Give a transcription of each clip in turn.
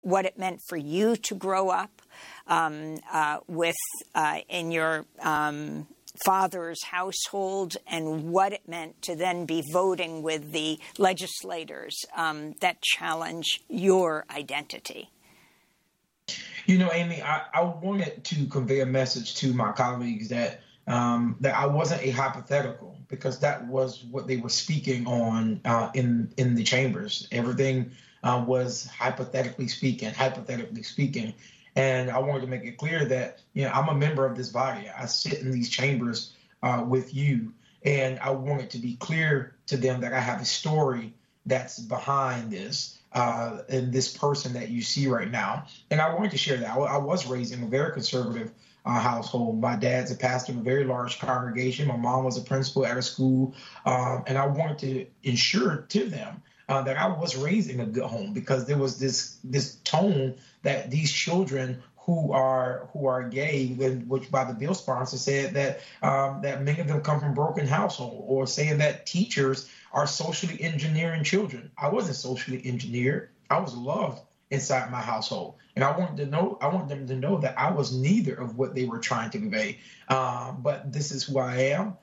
what it meant for you to grow up in your father's household, and what it meant to then be voting with the legislators that challenge your identity. You know, Amy, I wanted to convey a message to my colleagues that that I wasn't a hypothetical, because that was what they were speaking on in the chambers. Everything was hypothetically speaking. And I wanted to make it clear that, you know, I'm a member of this body. I sit in these chambers with you, and I wanted to be clear to them that I have a story that's behind this. And this person that you see right now. And I wanted to share that. I was raised in a very conservative household. My dad's a pastor of a very large congregation. My mom was a principal at a school. And I wanted to ensure to them that I was raised in a good home, because there was this tone that these children who are gay, which by the bill sponsor said that that many of them come from broken households, or saying that teachers are socially engineering children. I wasn't socially engineered. I was loved inside my household, and I want them to know that I was neither of what they were trying to convey. But this is who I am.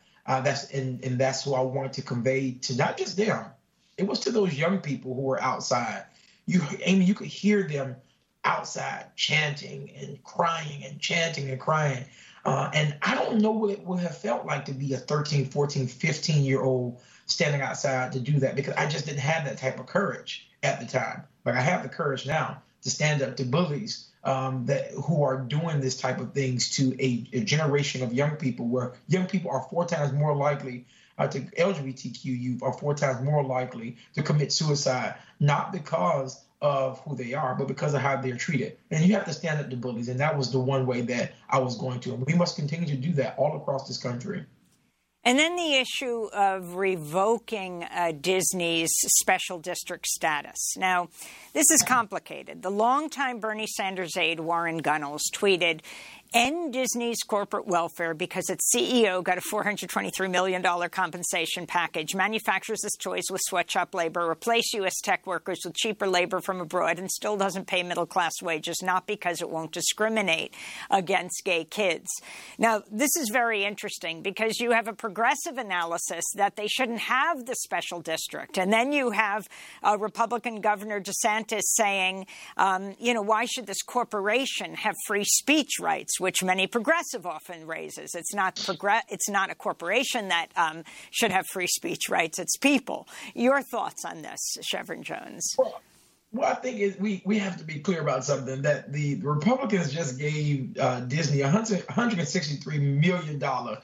That's who I wanted to convey to not just them. It was to those young people who were outside. Amy, you could hear them outside chanting and crying and chanting and crying. And I don't know what it would have felt like to be a 13, 14, 15-year-old standing outside to do that, because I just didn't have that type of courage at the time. But I have the courage now to stand up to bullies who are doing this type of things to a generation of young people, where young people are 4 times more likely to LGBTQ youth are 4 times more likely to commit suicide, not because of who they are, but because of how they're treated. And you have to stand up to bullies. And that was the one way that I was going to. And we must continue to do that all across this country. And then the issue of revoking Disney's special district status. Now, this is complicated. The longtime Bernie Sanders aide, Warren Gunnels, tweeted, "End Disney's corporate welfare because its CEO got a $423 million compensation package, manufactures its toys with sweatshop labor, replace U.S. tech workers with cheaper labor from abroad, and still doesn't pay middle-class wages, not because it won't discriminate against gay kids." Now, this is very interesting, because you have a progressive analysis that they shouldn't have the special district. And then you have Republican Governor DeSantis saying, why should this corporation have free speech rights, which many progressive often raises. It's not a corporation that should have free speech rights. It's people. Your thoughts on this, Shevrin Jones? Well, I think we have to be clear about something, that the Republicans just gave Disney a $163 million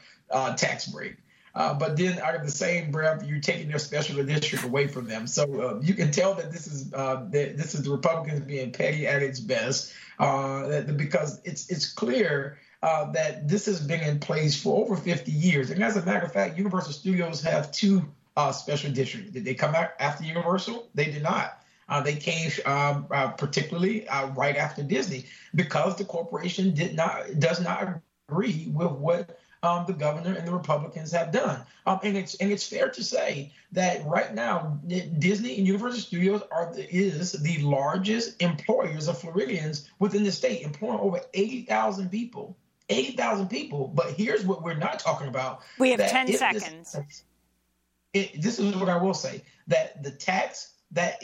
tax break. But then out of the same breath, you're taking their special district away from them. So you can tell that this is the Republicans being petty at its best, because it's clear that this has been in place for over 50 years. And as a matter of fact, Universal Studios have 2 special districts. Did they come out after Universal? They did not. They came particularly right after Disney, because the corporation does not agree with what the governor and the Republicans have done. And it's fair to say that right now, Disney and Universal Studios is the largest employers of Floridians within the state, employing over 80,000 people. 80,000 people. But here's what we're not talking about. We have 10 seconds. This is what I will say, that the tax that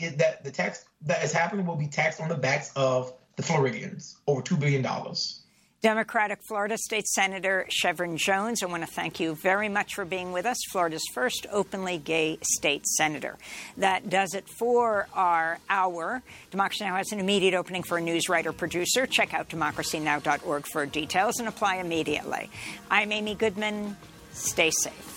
is happening will be taxed on the backs of the Floridians, over $2 billion. Democratic Florida State Senator Shevrin Jones, I want to thank you very much for being with us, Florida's first openly gay state senator. That does it for our hour. Democracy Now! Has an immediate opening for a news writer-producer. Check out democracynow.org for details and apply immediately. I'm Amy Goodman. Stay safe.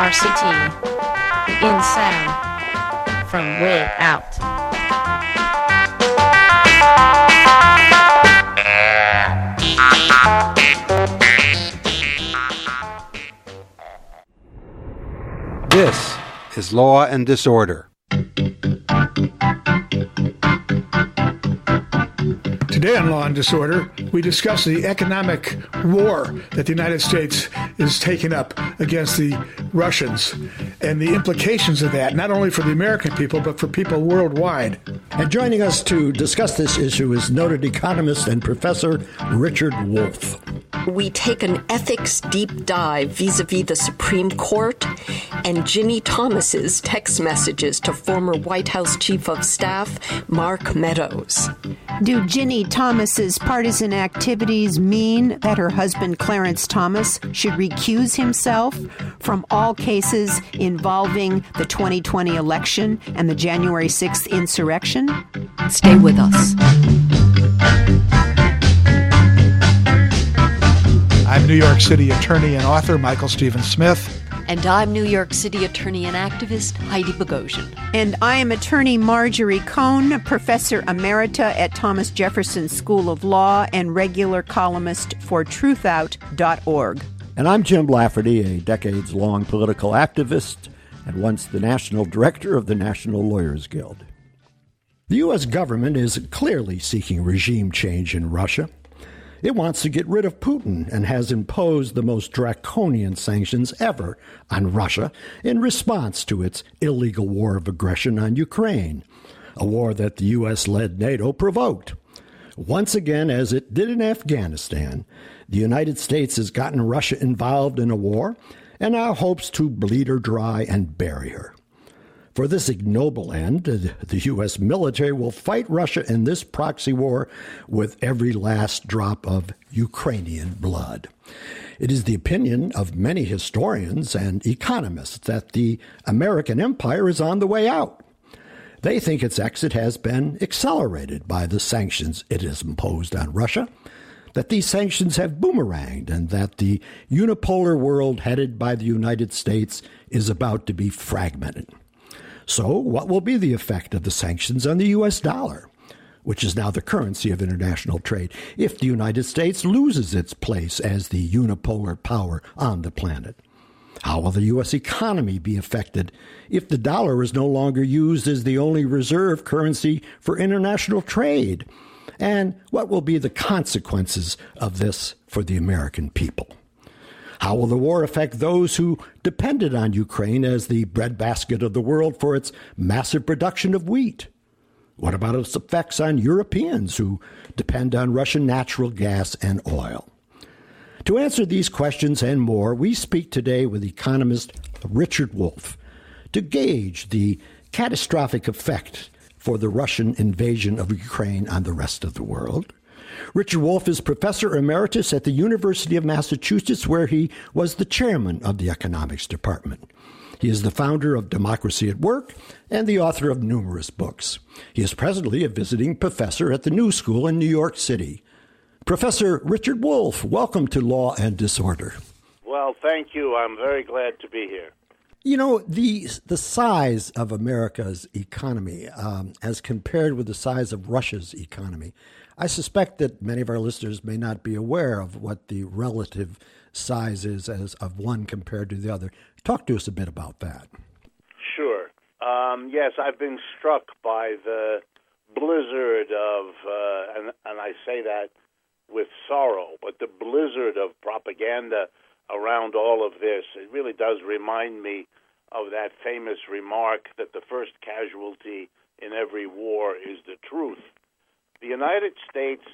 RCT, in sound, from way out. This is Law and Disorder. Today on Law and Disorder, we discuss the economic war that the United States is taking up against the Russians and the implications of that, not only for the American people, but for people worldwide. And joining us to discuss this issue is noted economist and Professor Richard Wolff. We take an ethics deep dive vis-a-vis the Supreme Court and Ginny Thomas's text messages to former White House Chief of Staff Mark Meadows. Do Ginny Thomas's partisan activities mean that her husband Clarence Thomas should recuse himself from all cases involving the 2020 election and the January 6th insurrection? Stay with us. I'm New York City attorney and author Michael Stephen Smith. And I'm New York City attorney and activist Heidi Bogosian. And I am attorney Marjorie Cohn, professor emerita at Thomas Jefferson School of Law and regular columnist for truthout.org. And I'm Jim Lafferty, a decades-long political activist and once the national director of the National Lawyers Guild. The U.S. government is clearly seeking regime change in Russia. It wants to get rid of Putin and has imposed the most draconian sanctions ever on Russia in response to its illegal war of aggression on Ukraine, a war that the U.S.-led NATO provoked. Once again, as it did in Afghanistan, the United States has gotten Russia involved in a war and now hopes to bleed her dry and bury her. For this ignoble end, the U.S. military will fight Russia in this proxy war with every last drop of Ukrainian blood. It is the opinion of many historians and economists that the American empire is on the way out. They think its exit has been accelerated by the sanctions it has imposed on Russia, that these sanctions have boomeranged, and that the unipolar world headed by the United States is about to be fragmented. So, what will be the effect of the sanctions on the U.S. dollar, which is now the currency of international trade, if the United States loses its place as the unipolar power on the planet? How will the U.S. economy be affected if the dollar is no longer used as the only reserve currency for international trade? And what will be the consequences of this for the American people? How will the war affect those who depended on Ukraine as the breadbasket of the world for its massive production of wheat? What about its effects on Europeans who depend on Russian natural gas and oil? To answer these questions and more, we speak today with economist Richard Wolff to gauge the catastrophic effect for the Russian invasion of Ukraine on the rest of the world. Richard Wolff is professor emeritus at the University of Massachusetts, where he was the chairman of the economics department. He is the founder of Democracy at Work and the author of numerous books. He is presently a visiting professor at the New School in New York City. Professor Richard Wolff, welcome to Law and Disorder. Well, thank you. I'm very glad to be here. You know, the size of America's economy as compared with the size of Russia's economy, I suspect that many of our listeners may not be aware of what the relative size is as of one compared to the other. Talk to us a bit about that. Sure. Yes, I've been struck by the blizzard of, and I say that with sorrow, but the blizzard of propaganda around all of this. It really does remind me of that famous remark that the first casualty in every war is the truth. The United States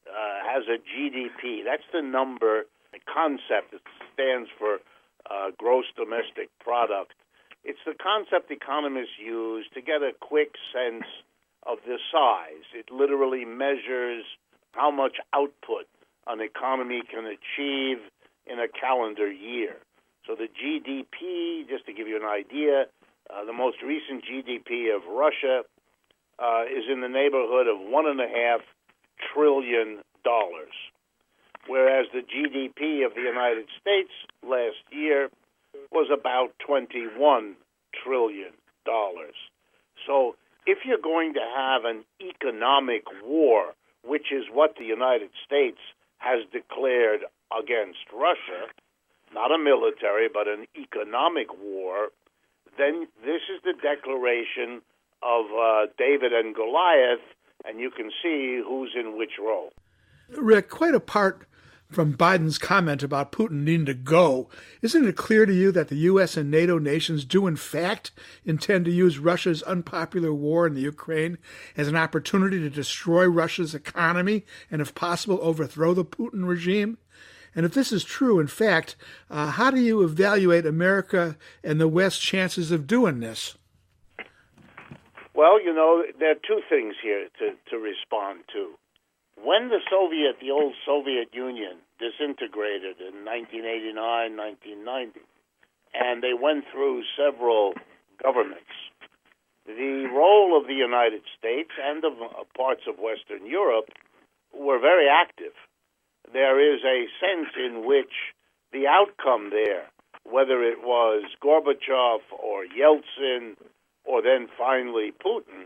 has a GDP. That's the number, the concept. It stands for gross domestic product. It's the concept economists use to get a quick sense of the size. It literally measures how much output an economy can achieve in a calendar year. So the GDP, just to give you an idea, the most recent GDP of Russia is in the neighborhood of $1.5 trillion, whereas the GDP of the United States last year was about $21 trillion. So if you're going to have an economic war, which is what the United States has declared against Russia, not a military, but an economic war, then this is the declaration of David and Goliath, and you can see who's in which role. Rick, quite apart from Biden's comment about Putin needing to go, isn't it clear to you that the U.S. and NATO nations do in fact intend to use Russia's unpopular war in the Ukraine as an opportunity to destroy Russia's economy and, if possible, overthrow the Putin regime? And if this is true, in fact, how do you evaluate America and the West's chances of doing this? Well, there are two things here to respond to. When the old Soviet Union disintegrated in 1989, 1990, and they went through several governments, the role of the United States and of parts of Western Europe were very active. There is a sense in which the outcome there, whether it was Gorbachev or Yeltsin or then finally Putin,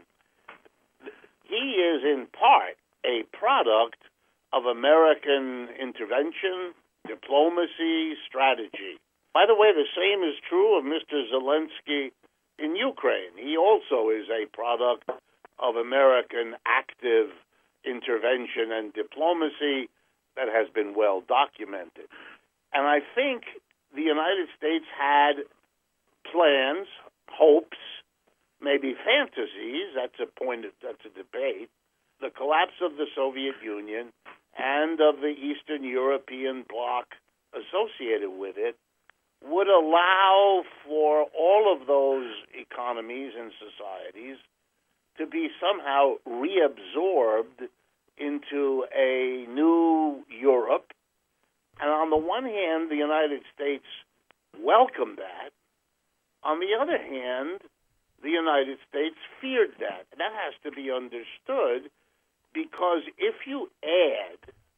he is in part a product of American intervention, diplomacy, strategy. By the way, the same is true of Mr. Zelensky in Ukraine. He also is a product of American active intervention and diplomacy that has been well documented. And I think the United States had plans, hopes, maybe fantasies, that's a debate. The collapse of the Soviet Union and of the Eastern European bloc associated with it would allow for all of those economies and societies to be somehow reabsorbed into a new Europe. And on the one hand, the United States welcomed that. On the other hand, the United States feared that. And that has to be understood because if you add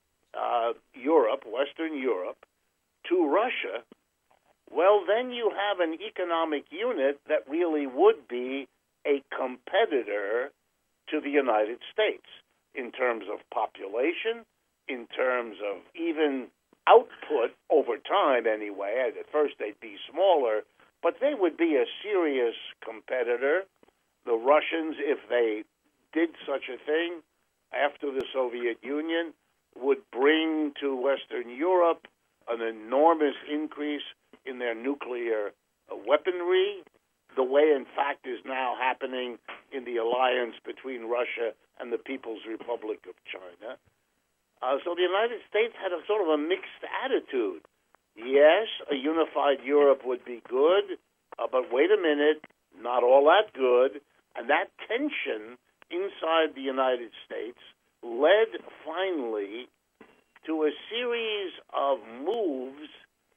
Europe, Western Europe, to Russia, well, then you have an economic unit that really would be a competitor to the United States in terms of population, in terms of even output over time anyway. At first they'd be smaller, but they would be a serious competitor. The Russians, if they did such a thing after the Soviet Union, would bring to Western Europe an enormous increase in their nuclear weaponry, the way, in fact, is now happening in the alliance between Russia and the People's Republic of China. So the United States had a sort of a mixed attitude. Yes, a unified Europe would be good, but wait a minute, not all that good. And that tension inside the United States led finally to a series of moves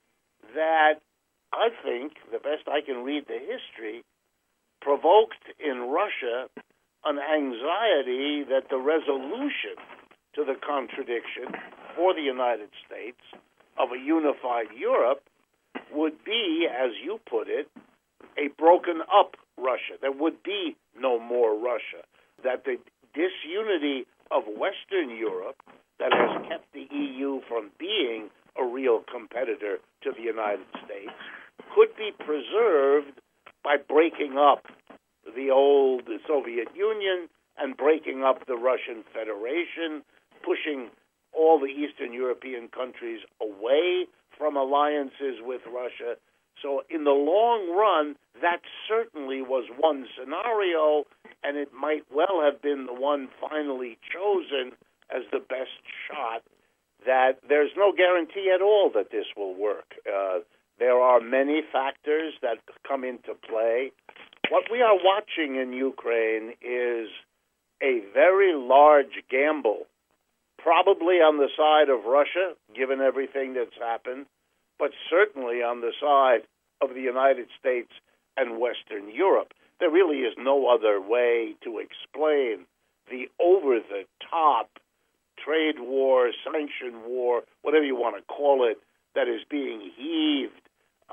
that I think, the best I can read the history, provoked in Russia an anxiety that the resolution to the contradiction for the United States of a unified Europe would be, as you put it, a broken up Russia. There would be no more Russia. That the disunity of Western Europe that has kept the EU from being a real competitor to the United States could be preserved by breaking up the old Soviet Union and breaking up the Russian Federation, pushing all the Eastern European countries away from alliances with Russia. So in the long run, that certainly was one scenario, and it might well have been the one finally chosen as the best shot. That there's no guarantee at all that this will work. There are many factors that come into play. What we are watching in Ukraine is a very large gamble, probably on the side of Russia, given everything that's happened, but certainly on the side of the United States and Western Europe. There really is no other way to explain the over-the-top trade war, sanction war, whatever you want to call it, that is being heaved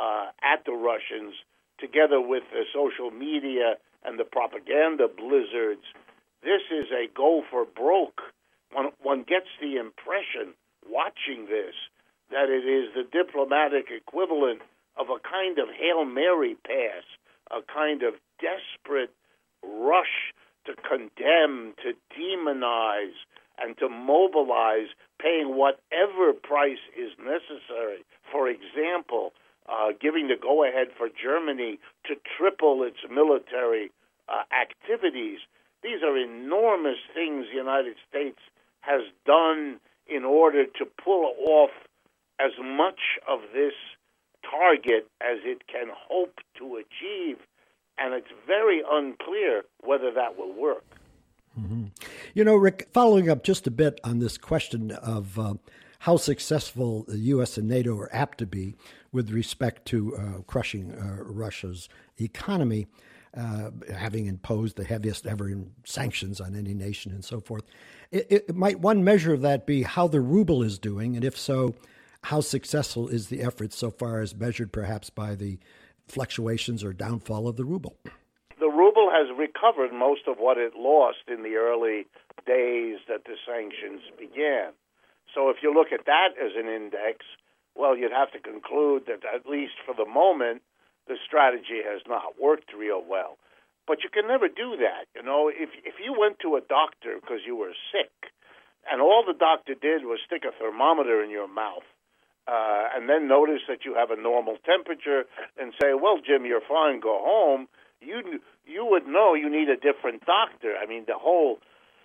at the Russians, together with the social media and the propaganda blizzards. This is a go for broke. One gets the impression, watching this, that it is the diplomatic equivalent of a kind of Hail Mary pass, a kind of desperate rush to condemn, to demonize, and to mobilize, paying whatever price is necessary. For example, giving the go-ahead for Germany to triple its military activities. These are enormous things the United States has done in order to pull off as much of this target as it can hope to achieve, and it's very unclear whether that will work. Mm-hmm. You know, Rick, following up just a bit on this question of how successful the U.S. and NATO are apt to be with respect to crushing Russia's economy, having imposed the heaviest ever sanctions on any nation and so forth. Might one measure of that be how the ruble is doing, and if so, how successful is the effort so far as measured perhaps by the fluctuations or downfall of the ruble? The ruble has recovered most of what it lost in the early days that the sanctions began. So if you look at that as an index, well, you'd have to conclude that at least for the moment, the strategy has not worked real well. But you can never do that. You know, if you went to a doctor because you were sick, and all the doctor did was stick a thermometer in your mouth, and then notice that you have a normal temperature and say, well, Jim, you're fine, go home, you would know you need a different doctor. I mean, the whole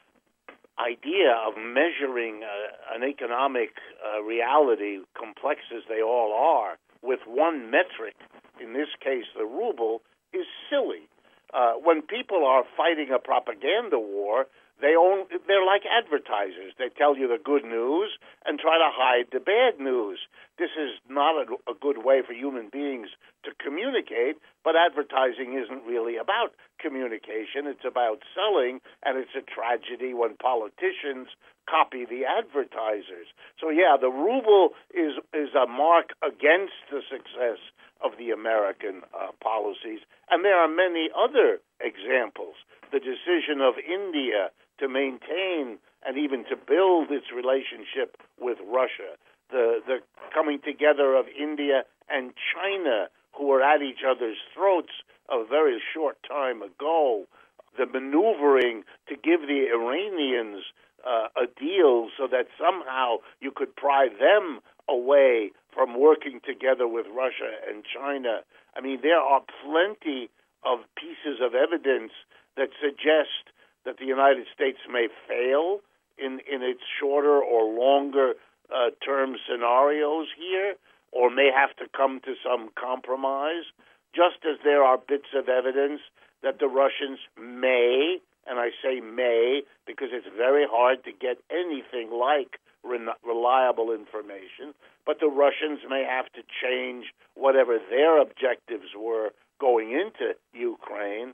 idea of measuring an economic reality, complex as they all are, with one metric, in this case the ruble, is silly. When people are fighting a propaganda war, they're like advertisers. They tell you the good news and try to hide the bad news. This is not a good way for human beings to communicate, but advertising isn't really about communication. It's about selling, and it's a tragedy when politicians copy the advertisers. So, yeah, the ruble is a mark against the success of the American policies, and there are many other examples. The decision of India to maintain and even to build its relationship with Russia, the coming together of India and China, who were at each other's throats a very short time ago, the maneuvering to give the Iranians a deal so that somehow you could pry them away from working together with Russia and China. I mean, there are plenty of pieces of evidence that suggest that the United States may fail in its shorter or longer term scenarios here, or may have to come to some compromise, just as there are bits of evidence that the Russians may, and I say may because it's very hard to get anything like reliable information, but the Russians may have to change whatever their objectives were going into Ukraine.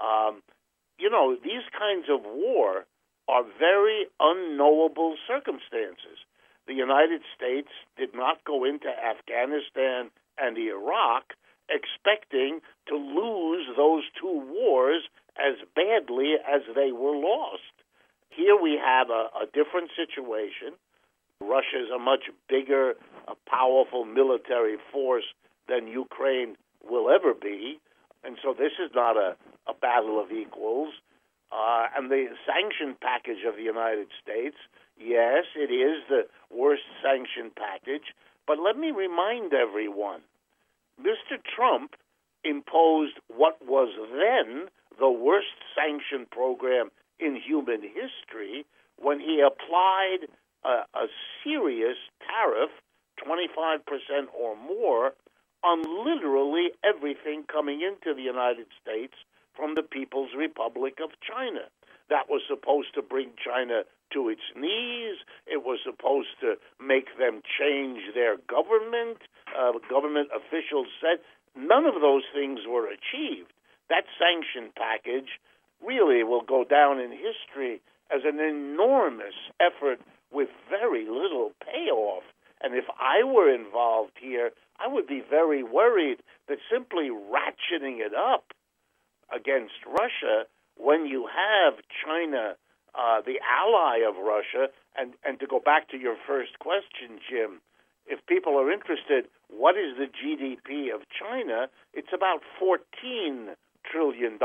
You know, these kinds of war are very unknowable circumstances. The United States did not go into Afghanistan and Iraq expecting to lose those two wars as badly as they were lost. Here we have a different situation. Russia is a much bigger, powerful military force than Ukraine will ever be. And so this is not a battle of equals. And the sanction package of the United States, yes, it is the worst sanction package. But let me remind everyone, Mr. Trump imposed what was then the worst sanction program in human history when he applied a serious tariff, 25% or more, on literally everything coming into the United States from the People's Republic of China. That was supposed to bring China to its knees. It was supposed to make them change their government. Government officials said none of those things were achieved. That sanction package really will go down in history as an enormous effort with very little payoff. And if I were involved here, I would be very worried that simply ratcheting it up against Russia when you have China, the ally of Russia, and to go back to your first question, Jim, if people are interested, what is the GDP of China? It's about $14 trillion.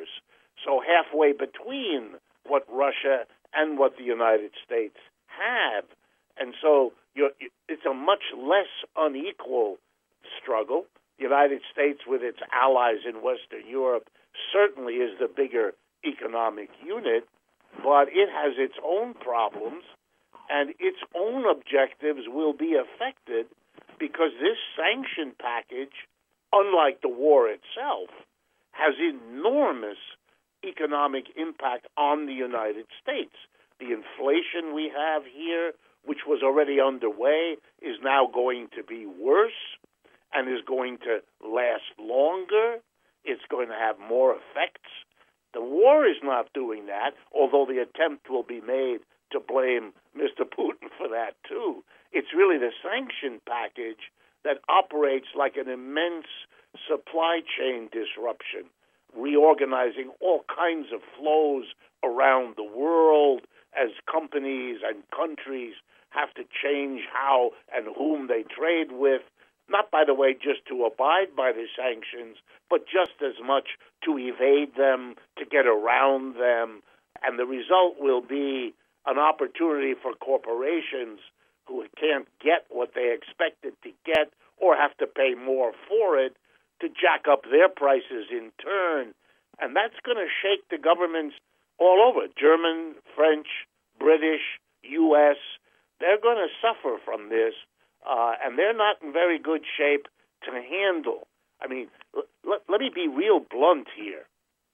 So halfway between what Russia and what the United States have. And so it's a much less unequal struggle. The United States, with its allies in Western Europe, certainly is the bigger economic unit, but it has its own problems, and its own objectives will be affected because this sanction package, unlike the war itself, has enormous economic impact on the United States. The inflation we have here, which was already underway, is now going to be worse and is going to last longer. It's going to have more effects. The war is not doing that, although the attempt will be made to blame Mr. Putin for that too. It's really the sanction package that operates like an immense supply chain disruption, reorganizing all kinds of flows around the world as companies and countries have to change how and whom they trade with, not, by the way, just to abide by the sanctions, but just as much to evade them, to get around them. And the result will be an opportunity for corporations who can't get what they expected to get or have to pay more for it to jack up their prices in turn. And that's going to shake the governments all over, German, French, British, U.S. They're going to suffer from this, and they're not in very good shape to handle. I mean, let me be real blunt here.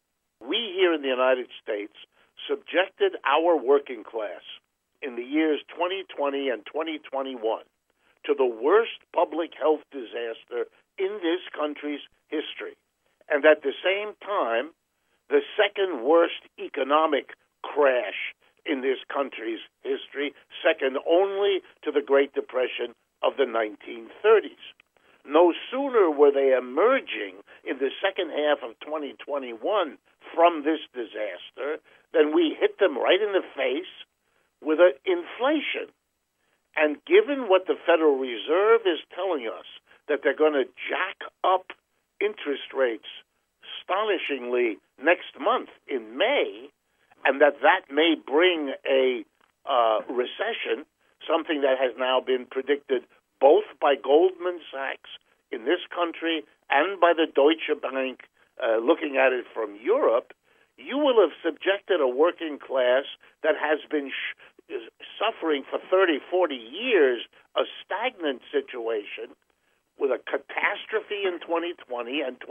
We here in the United States subjected our working class in the years 2020 and 2021 to the worst public health disaster in this country's history. And at the same time, the second worst economic crash in this country's history, second only to the Great Depression of the 1930s. No sooner were they emerging in the second half of 2021 from this disaster than we hit them right in the face with inflation. And given what the Federal Reserve is telling us, that they're going to jack up interest rates astonishingly next month in May, and that may bring a recession, something that has now been predicted both by Goldman Sachs in this country and by the Deutsche Bank looking at it from Europe, you will have subjected a working class that has been suffering for 30, 40 years a stagnant situation with a catastrophe in 2020 and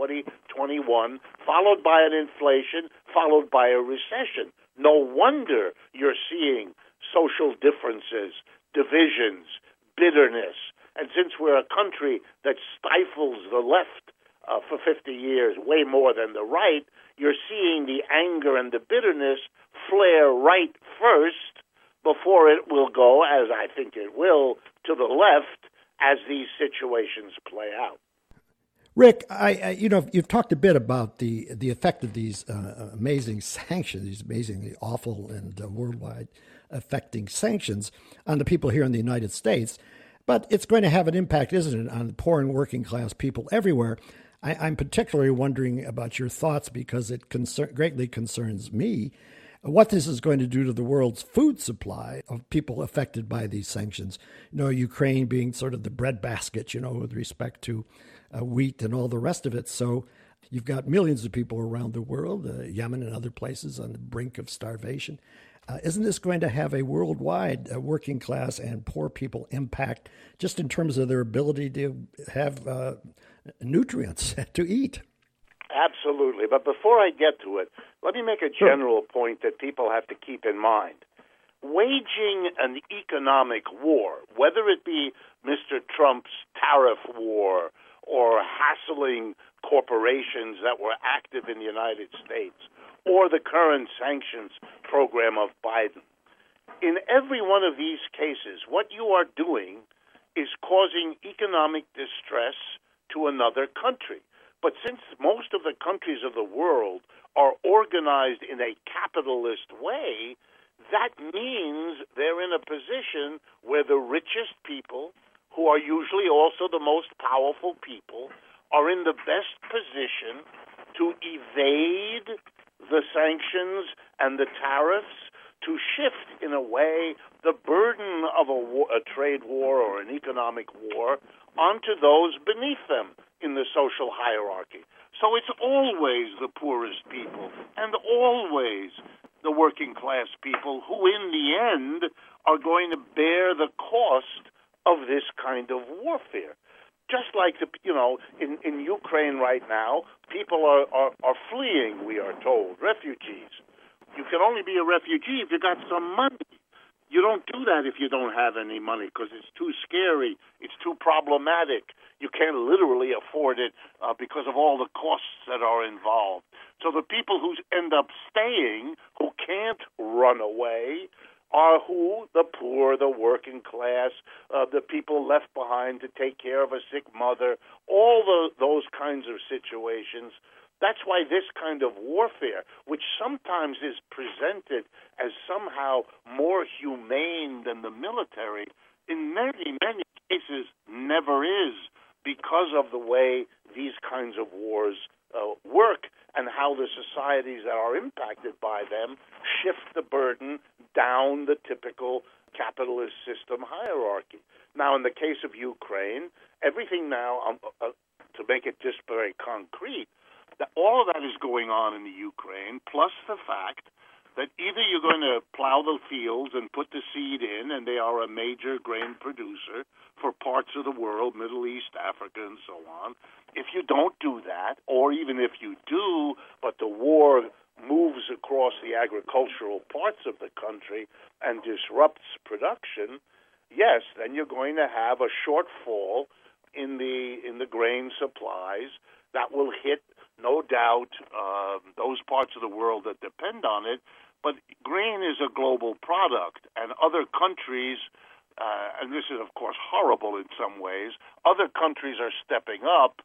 2021, followed by an inflation, followed by a recession. No wonder you're seeing social differences, divisions, bitterness. And since we're a country that stifles the left for 50 years way more than the right, you're seeing the anger and the bitterness flare right first before it will go, as I think it will, to the left as these situations play out. Rick, you've talked a bit about the effect of these amazing sanctions, these amazingly awful and worldwide affecting sanctions on the people here in the United States. But it's going to have an impact, isn't it, on the poor and working class people everywhere. I'm particularly wondering about your thoughts because it greatly concerns me what this is going to do to the world's food supply of people affected by these sanctions. Ukraine being sort of the breadbasket, with respect to wheat and all the rest of it. So you've got millions of people around the world, Yemen and other places, on the brink of starvation. Isn't this going to have a worldwide working class and poor people impact just in terms of their ability to have nutrients to eat? Absolutely. But before I get to it, let me make a general point that people have to keep in mind. Waging an economic war, whether it be Mr. Trump's tariff war or hassling corporations that were active in the United States, or the current sanctions program of Biden, in every one of these cases, what you are doing is causing economic distress to another country. But since most of the countries of the world are organized in a capitalist way, that means they're in a position where the richest people, who are usually also the most powerful people, are in the best position to evade the sanctions and the tariffs, to shift, in a way, the burden of a trade war or an economic war onto those beneath them in the social hierarchy. So it's always the poorest people and always the working class people who, in the end, are going to bear the cost of this kind of warfare. Just like, in Ukraine right now, people are fleeing, we are told, refugees. You can only be a refugee if you got some money. You don't do that if you don't have any money because it's too scary, it's too problematic. You can't literally afford it because of all the costs that are involved. So the people who end up staying, who can't run away, are who? The poor, the working class, the people left behind to take care of a sick mother, all those kinds of situations. That's why this kind of warfare, which sometimes is presented as somehow more humane than the military, in many, many cases never is, because of the way these kinds of wars work and how the societies that are impacted by them shift the burden down the typical capitalist system hierarchy. Now, in the case of Ukraine, everything now, to make it just very concrete, that all of that is going on in the Ukraine, plus the fact that either you're going to plow the fields and put the seed in, and they are a major grain producer for parts of the world, Middle East, Africa, and so on. If you don't do that, or even if you do, but the war moves across the agricultural parts of the country and disrupts production, yes, then you're going to have a shortfall in the grain supplies that will hit, no doubt, those parts of the world that depend on it. But grain is a global product, and other countries, and this is, of course, horrible in some ways, other countries are stepping up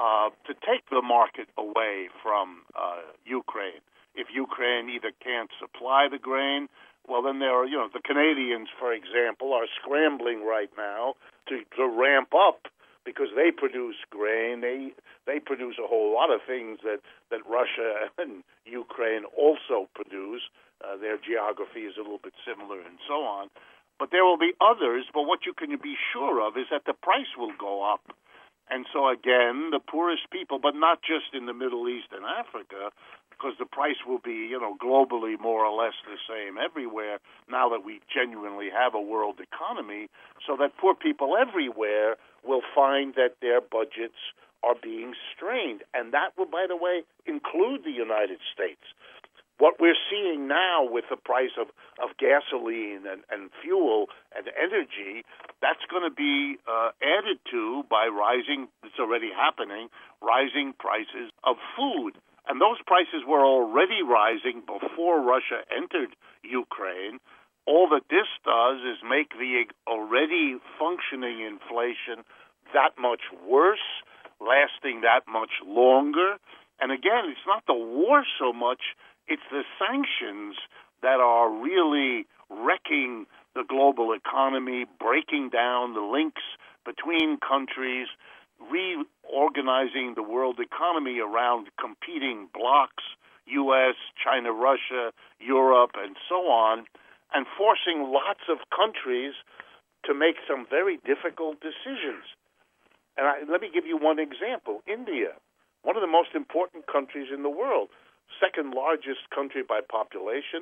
to take the market away from Ukraine. If Ukraine either can't supply the grain, well, then there are, the Canadians, for example, are scrambling right now to ramp up because they produce grain. They produce a whole lot of things that Russia and Ukraine also produce. Their geography is a little bit similar and so on. But there will be others, but what you can be sure of is that the price will go up. And so, again, the poorest people, but not just in the Middle East and Africa, because the price will be, globally more or less the same everywhere now that we genuinely have a world economy, so that poor people everywhere will find that their budgets are being strained. And that will, by the way, include the United States. What we're seeing now with the price of gasoline and fuel and energy, that's going to be added to by rising, it's already happening, rising prices of food. And those prices were already rising before Russia entered Ukraine. All that this does is make the already functioning inflation that much worse, lasting that much longer. And again, it's not the war so much, it's the sanctions that are really wrecking the global economy, breaking down the links between countries, reorganizing the world economy around competing blocs, U.S., China, Russia, Europe, and so on, and forcing lots of countries to make some very difficult decisions. And let me give you one example. India, one of the most important countries in the world, second largest country by population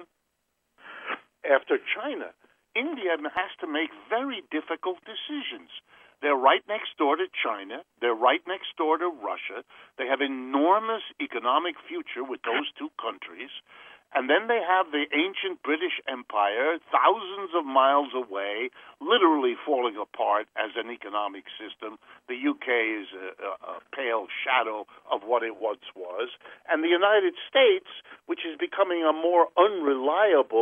after China. India has to make very difficult decisions. They're right next door to China. They're right next door to Russia. They have enormous economic future with those two countries. And then they have the ancient British Empire, thousands of miles away, literally falling apart as an economic system. The UK is a pale shadow of what it once was. And the United States, which is becoming a more unreliable,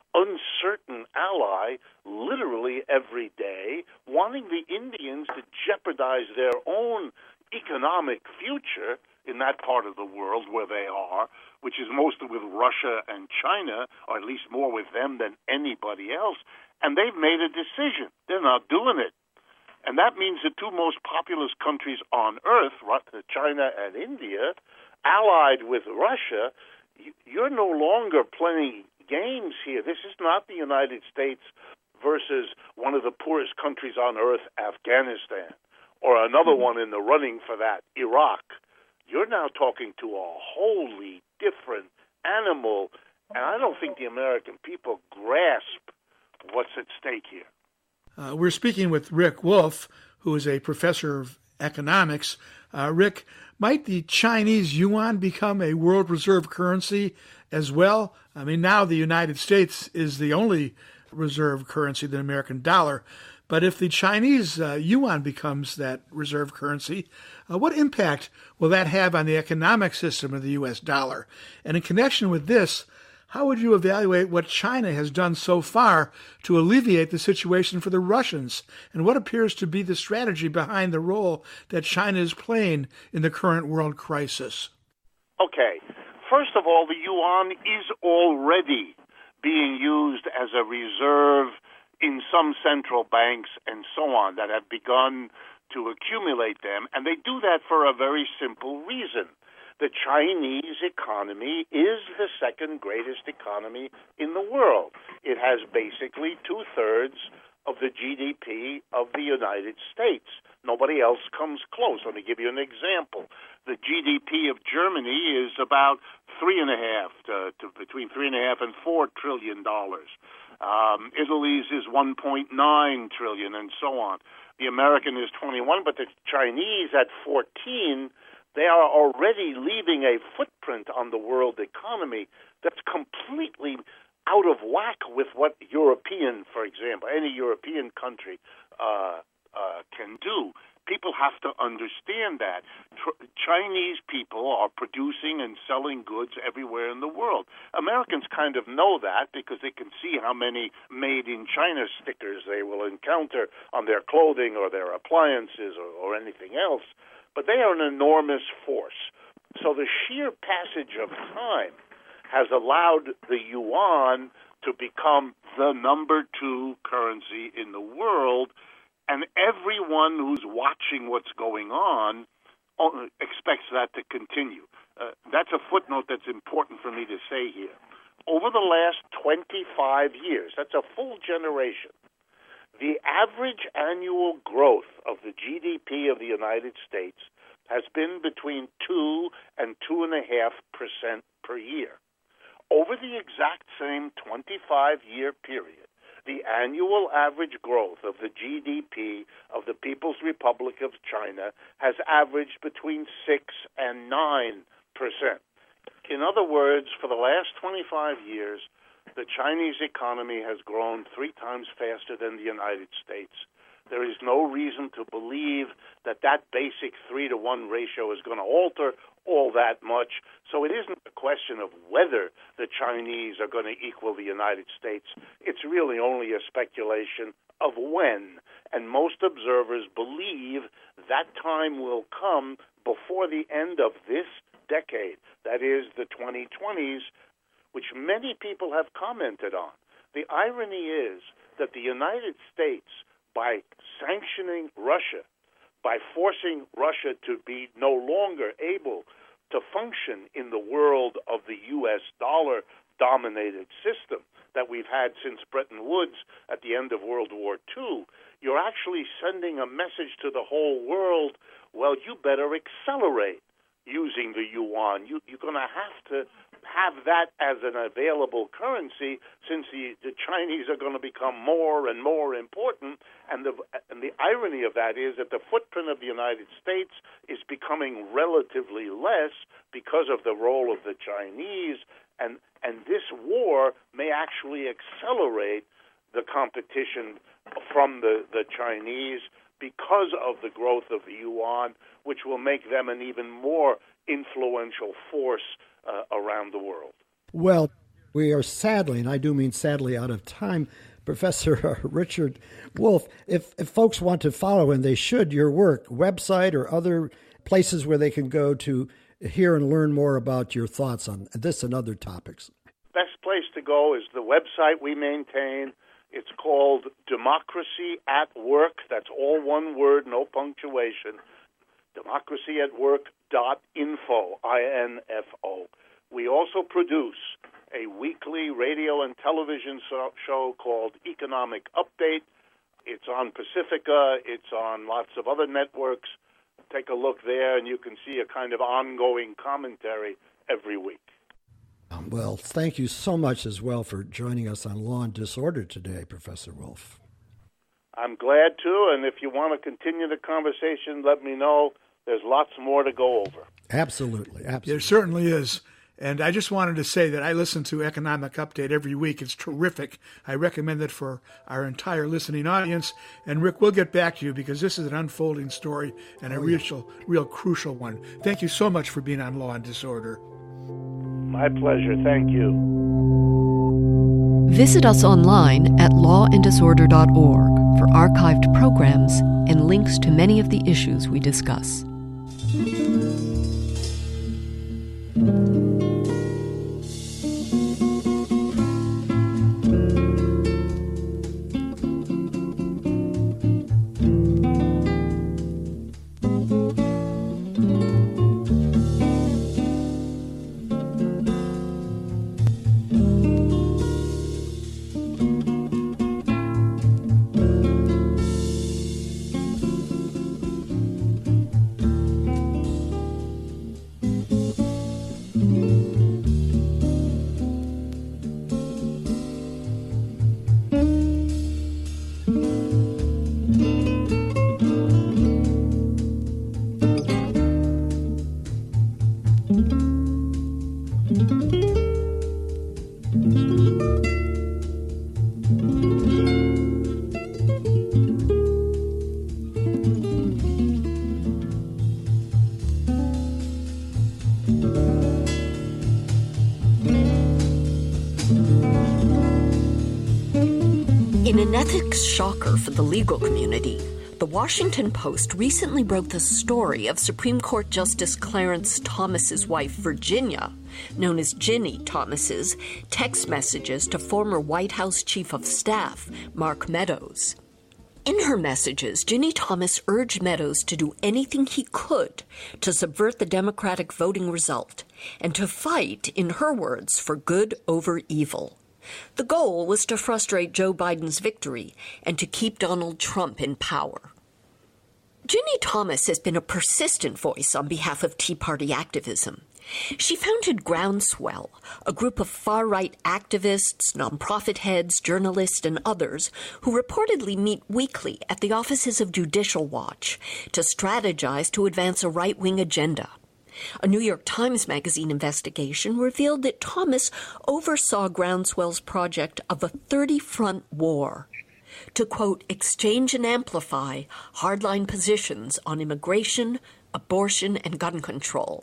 uncertain ally literally every day, wanting the Indians to jeopardize their own economic future in that part of the world where they are, which is mostly with Russia and China, or at least more with them than anybody else. And they've made a decision. They're not doing it. And that means the two most populous countries on earth, China and India, allied with Russia, you're no longer playing games here. This is not the United States versus one of the poorest countries on earth, Afghanistan, or another one in the running for that, Iraq. You're now talking to a wholly different animal, and I don't think the American people grasp what's at stake here. We're speaking with Rick Wolff, who is a professor of economics. Rick, might the Chinese yuan become a world reserve currency as well? I mean, now the United States is the only reserve currency, the American dollar. But if the Chinese yuan becomes that reserve currency, what impact will that have on the economic system of the U.S. dollar? And in connection with this, how would you evaluate what China has done so far to alleviate the situation for the Russians? And what appears to be the strategy behind the role that China is playing in the current world crisis? Okay. First of all, the yuan is already being used as a reserve in some central banks and so on that have begun to accumulate them. And they do that for a very simple reason. The Chinese economy is the second greatest economy in the world. It has basically 2/3 of the GDP of the United States. Nobody else comes close. Let me give you an example. The GDP of Germany is about between $3.5 and $4 trillion. Italy's is $1.9 trillion, and so on. The American is 21, but the Chinese at 14. They are already leaving a footprint on the world economy that's completely out of whack with what European, for example, any European country can do. People have to understand that. Chinese people are producing and selling goods everywhere in the world. Americans kind of know that because they can see how many made in China stickers they will encounter on their clothing or their appliances or anything else. But they are an enormous force. So the sheer passage of time has allowed the yuan to become the number 2 currency in the world, and everyone who's watching what's going on expects that to continue. That's a footnote that's important for me to say here. Over the last 25 years, that's a full generation, the average annual growth of the GDP of the United States has been between 2 and 2.5% per year. Over the exact same 25-year period, the annual average growth of the GDP of the People's Republic of China has averaged between 6 and 9%. In other words, for the last 25 years, the Chinese economy has grown 3 times faster than the United States. There is no reason to believe that that basic 3-to-1 ratio is going to alter all that much. So it isn't a question of whether the Chinese are going to equal the United States. It's really only a speculation of when. And most observers believe that time will come before the end of this decade, that is, the 2020s, which many people have commented on. The irony is that the United States, by sanctioning Russia, by forcing Russia to be no longer able to function in the world of the U.S. dollar-dominated system that we've had since Bretton Woods at the end of World War II, you're actually sending a message to the whole world, well, you better accelerate using the yuan. You're going to have that as an available currency since the Chinese are going to become more and more important. And the irony of that is that the footprint of the United States is becoming relatively less because of the role of the Chinese. And this war may actually accelerate the competition from the Chinese because of the growth of the yuan, which will make them an even more influential force around the world. Well, We are sadly, and I do mean sadly, out of time. Professor Richard Wolff, if folks want to follow, and they should, your work, website or other places where they can go to hear and learn more about your thoughts on this and other topics. Best place to go is the website we maintain. It's called Democracy at Work. That's all one word, no punctuation. democracyatwork.info, I-N-F-O. We also produce a weekly radio and television show called Economic Update. It's on Pacifica. It's on lots of other networks. Take a look there, and you can see a kind of ongoing commentary every week. Well, thank you so much as well for joining us on Law and Disorder today, Professor Wolff. I'm glad to, and if you want to continue the conversation, let me know. There's lots more to go over. Absolutely. There certainly is. And I just wanted to say that I listen to Economic Update every week. It's terrific. I recommend it for our entire listening audience. And Rick, we'll get back to you because this is an unfolding story and a real crucial one. Thank you so much for being on Law and Disorder. My pleasure. Thank you. Visit us online at lawanddisorder.org for archived programs and links to many of the issues we discuss. In an ethics shocker for the legal community, the Washington Post recently broke the story of Supreme Court Justice Clarence Thomas's wife, Virginia, known as Ginny Thomas's, text messages to former White House Chief of Staff, Mark Meadows. In her messages, Ginny Thomas urged Meadows to do anything he could to subvert the Democratic voting result and to fight, in her words, for good over evil. The goal was to frustrate Joe Biden's victory and to keep Donald Trump in power. Ginny Thomas has been a persistent voice on behalf of Tea Party activism. She founded Groundswell, a group of far-right activists, nonprofit heads, journalists, and others who reportedly meet weekly at the offices of Judicial Watch to strategize to advance a right-wing agenda. A New York Times Magazine investigation revealed that Thomas oversaw Groundswell's project of a 30-front war to, quote, exchange and amplify hardline positions on immigration, abortion, and gun control.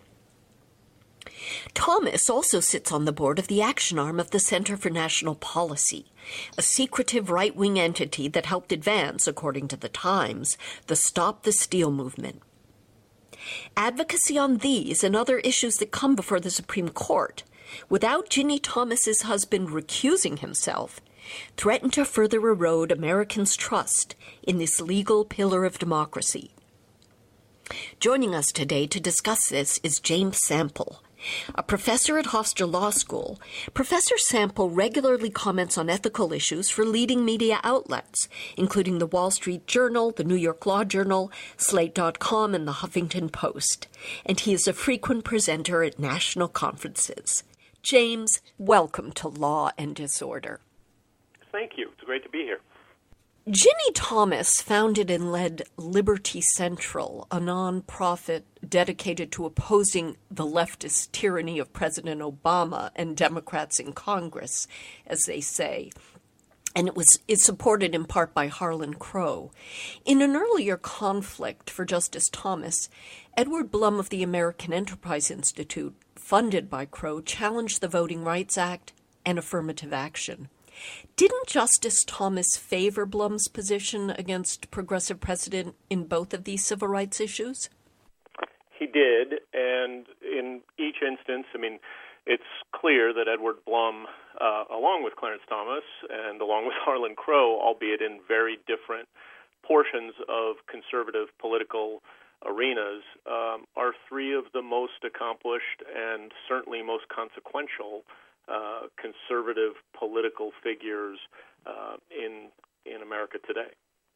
Thomas also sits on the board of the action arm of the Center for National Policy, a secretive right-wing entity that helped advance, according to the Times, the Stop the Steal movement. Advocacy on these and other issues that come before the Supreme Court, without Ginny Thomas's husband recusing himself, threatened to further erode Americans' trust in this legal pillar of democracy. Joining us today to discuss this is James Sample, a professor at Hofstra Law School. Professor Sample regularly comments on ethical issues for leading media outlets, including the Wall Street Journal, the New York Law Journal, Slate.com, and the Huffington Post. And he is a frequent presenter at national conferences. James, welcome to Law and Disorder. Thank you. It's great to be here. Ginny Thomas founded and led Liberty Central, a nonprofit dedicated to opposing the leftist tyranny of President Obama and Democrats in Congress, as they say. And it's supported in part by Harlan Crow. In an earlier conflict for Justice Thomas, Edward Blum of the American Enterprise Institute, funded by Crow, challenged the Voting Rights Act and affirmative action. Didn't Justice Thomas favor Blum's position against progressive precedent in both of these civil rights issues? He did, and in each instance, it's clear that Edward Blum, along with Clarence Thomas and along with Harlan Crow, albeit in very different portions of conservative political arenas, are three of the most accomplished and certainly most consequential conservative political figures in America today.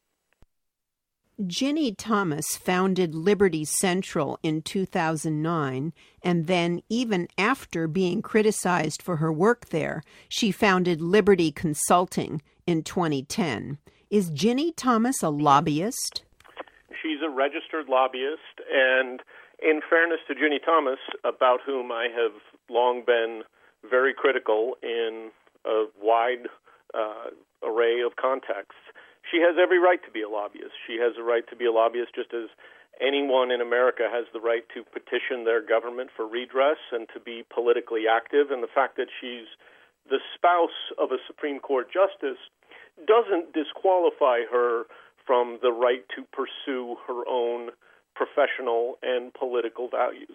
Ginny Thomas founded Liberty Central in 2009, and then even after being criticized for her work there, she founded Liberty Consulting in 2010. Is Ginny Thomas a lobbyist? She's a registered lobbyist, and in fairness to Ginny Thomas, about whom I have long been very critical in a wide array of contexts, she has every right to be a lobbyist. She has a right to be a lobbyist just as anyone in America has the right to petition their government for redress and to be politically active. And the fact that she's the spouse of a Supreme Court justice doesn't disqualify her from the right to pursue her own professional and political values.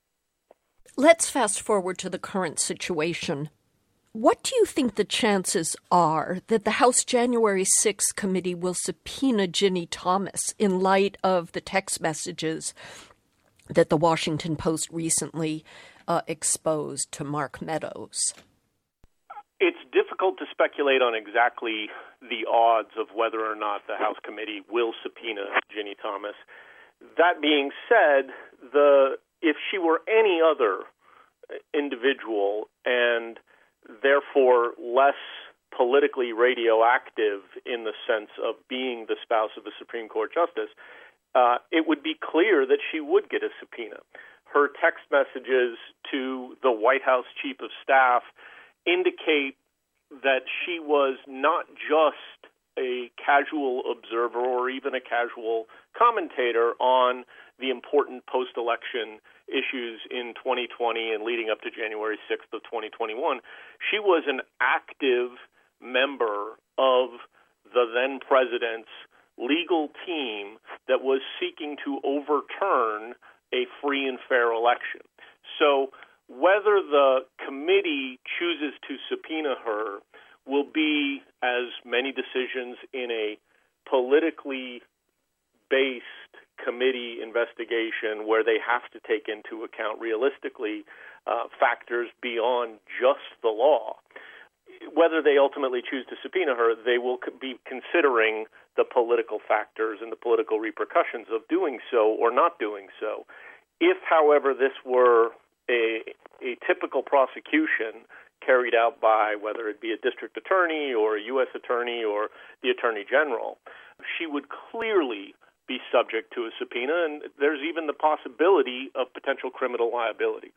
Let's fast forward to the current situation. What do you think the chances are that the House January 6th committee will subpoena Ginny Thomas in light of the text messages that the Washington Post recently exposed to Mark Meadows? It's difficult to speculate on exactly the odds of whether or not the House committee will subpoena Ginny Thomas. That being said, if she were any other individual and therefore less politically radioactive in the sense of being the spouse of a Supreme Court justice, it would be clear that she would get a subpoena. Her text messages to the White House Chief of Staff indicate that she was not just a casual observer or even a casual commentator on the important post-election issues in 2020 and leading up to January 6th of 2021. She was an active member of the then president's legal team that was seeking to overturn a free and fair election. So whether the committee chooses to subpoena her will be, as many decisions in a politically based committee investigation where they have to take into account realistically factors beyond just the law. Whether they ultimately choose to subpoena her, they will be considering the political factors and the political repercussions of doing so or not doing so. If, however, this were a typical prosecution carried out by whether it be a district attorney or a U.S. attorney or the attorney general, she would clearly be subject to a subpoena, and there's even the possibility of potential criminal liability.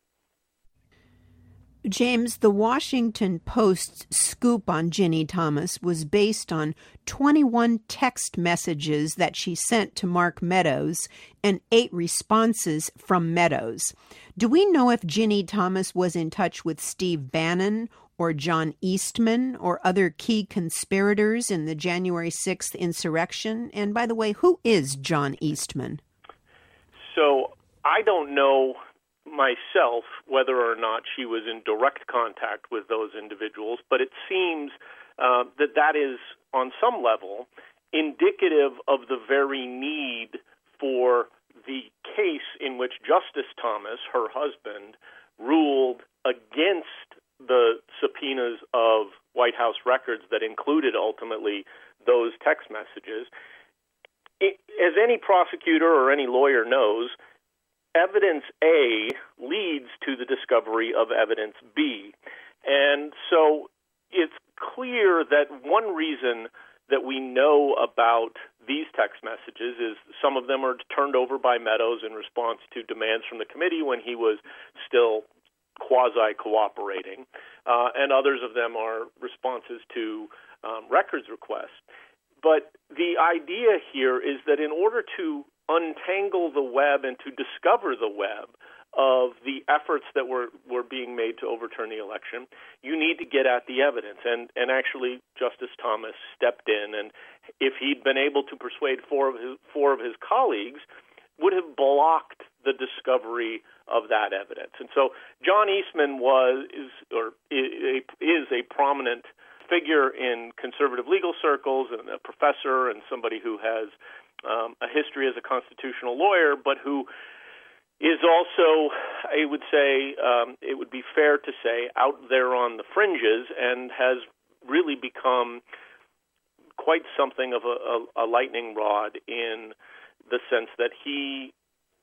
James, the Washington Post's scoop on Ginny Thomas was based on 21 text messages that she sent to Mark Meadows and 8 responses from Meadows. Do we know if Ginny Thomas was in touch with Steve Bannon or John Eastman or other key conspirators in the January 6th insurrection? And by the way, who is John Eastman? So I don't know myself whether or not she was in direct contact with those individuals, but it seems that is, on some level, indicative of the very need for the case in which Justice Thomas, her husband, ruled against the subpoenas of White House records that included ultimately those text messages. As any prosecutor or any lawyer knows, evidence A leads to the discovery of evidence B. And so it's clear that one reason that we know about these text messages is some of them are turned over by Meadows in response to demands from the committee when he was still quasi-cooperating, and others of them are responses to records requests. But the idea here is that in order to untangle the web and to discover the web of the efforts that were being made to overturn the election. You need to get at the evidence. And actually, Justice Thomas stepped in, and if he'd been able to persuade four of his colleagues, would have blocked the discovery of that evidence. And so John Eastman is a prominent figure in conservative legal circles, and a professor and somebody who has a history as a constitutional lawyer, but who is also, I would say, it would be fair to say, out there on the fringes, and has really become quite something of a lightning rod in the sense that he,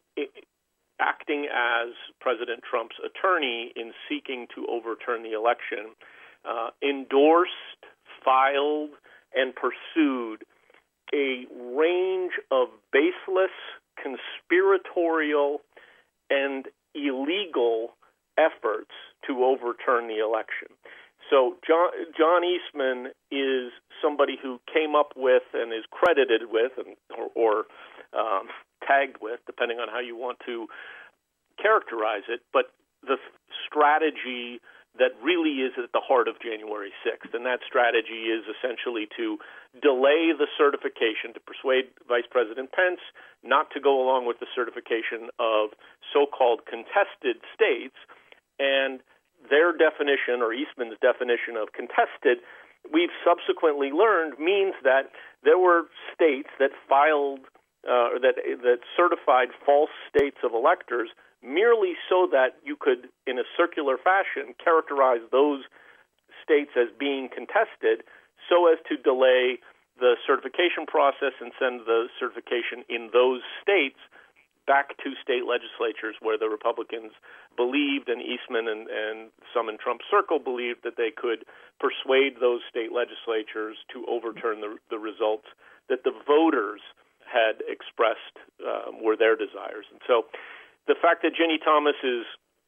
acting as President Trump's attorney in seeking to overturn the election, endorsed, filed, and pursued a range of baseless, conspiratorial, and illegal efforts to overturn the election. So John Eastman is somebody who came up with and is credited with, or tagged with, depending on how you want to characterize it, but the strategy that really is at the heart of January 6th. And that strategy is essentially to delay the certification, to persuade Vice President Pence not to go along with the certification of so-called contested states. And their definition, or Eastman's definition of contested, we've subsequently learned means that there were states that filed that certified false states of electors merely so that you could, in a circular fashion, characterize those states as being contested so as to delay the certification process and send the certification in those states back to state legislatures where the Republicans believed, and Eastman and some in Trump's circle believed, that they could persuade those state legislatures to overturn the results that the voters had expressed were their desires. And so the fact that Ginny Thomas is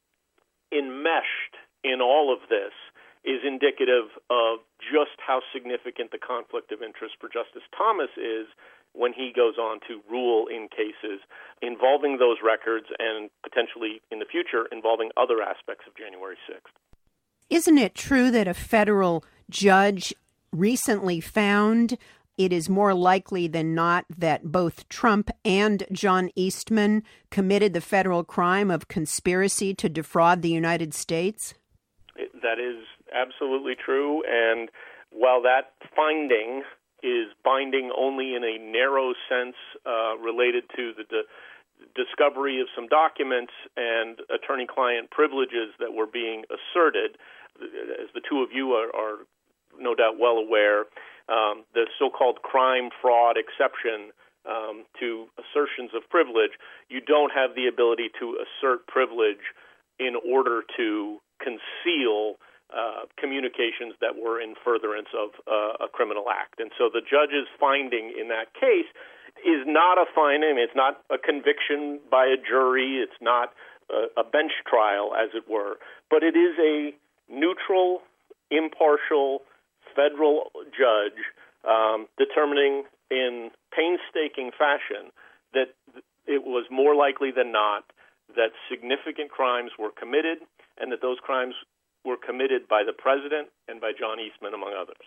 enmeshed in all of this is indicative of just how significant the conflict of interest for Justice Thomas is when he goes on to rule in cases involving those records and potentially in the future involving other aspects of January 6th. Isn't it true that a federal judge recently found it is more likely than not that both Trump and John Eastman committed the federal crime of conspiracy to defraud the United States? That is absolutely true. And while that finding is binding only in a narrow sense related to the discovery of some documents and attorney-client privileges that were being asserted, as the two of you are no doubt well aware, the so-called crime fraud exception to assertions of privilege, you don't have the ability to assert privilege in order to conceal communications that were in furtherance of a criminal act. And so the judge's finding in that case is not a finding, it's not a conviction by a jury, it's not a bench trial, as it were, but it is a neutral, impartial federal judge determining in painstaking fashion that it was more likely than not that significant crimes were committed, and that those crimes were committed by the president and by John Eastman, among others.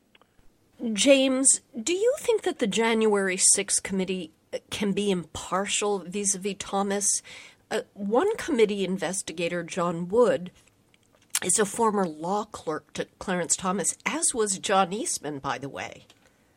James, do you think that the January 6th committee can be impartial vis-a-vis Thomas? One committee investigator, John Wood, is a former law clerk to Clarence Thomas, as was John Eastman, by the way.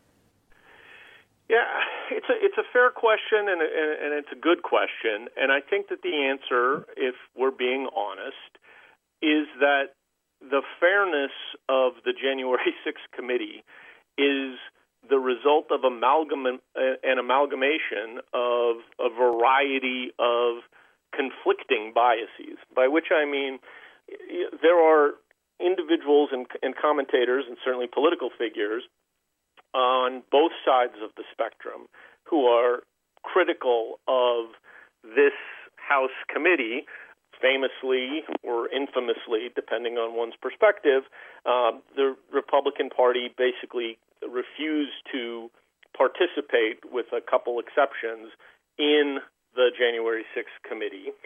Yeah, it's a fair question, and it's a good question. And I think that the answer, if we're being honest, is that the fairness of the January 6th committee is the result of an amalgamation of a variety of conflicting biases, by which I mean there are individuals and commentators and certainly political figures on both sides of the spectrum who are critical of this House committee. Famously or infamously, depending on one's perspective, the Republican Party basically refused to participate, with a couple exceptions, in the January 6th committee.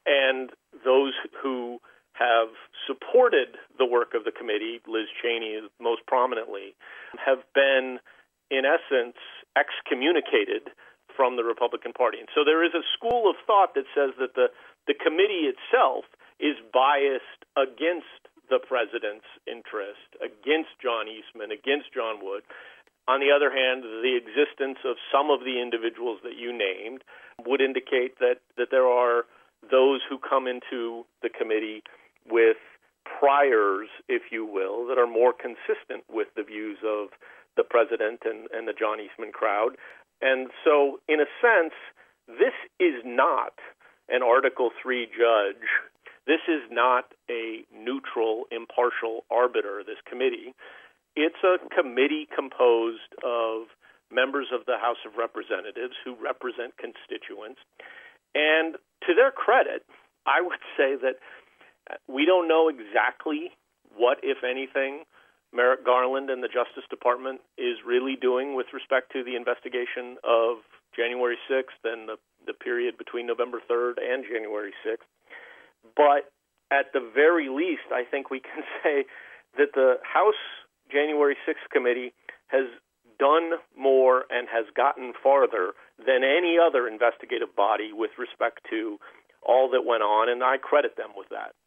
And those who have supported the work of the committee, Liz Cheney most prominently, have been, in essence, excommunicated from the Republican Party. And so there is a school of thought that says that the committee itself is biased against the president's interest, against John Eastman, against John Wood. On the other hand, the existence of some of the individuals that you named would indicate that there are those who come into the committee with priors, if you will, that are more consistent with the views of the president and the John Eastman crowd. And so, in a sense, this is not an Article III judge. This is not a neutral, impartial arbiter, this committee. It's a committee composed of members of the House of Representatives who represent constituents. And to their credit, I would say that we don't know exactly what, if anything, Merrick Garland and the Justice Department is really doing with respect to the investigation of January 6th and the period between November 3rd and January 6th. But at the very least, I think we can say that the House January 6th committee has done more and has gotten farther than any other investigative body with respect to all that went on, and I credit them with that.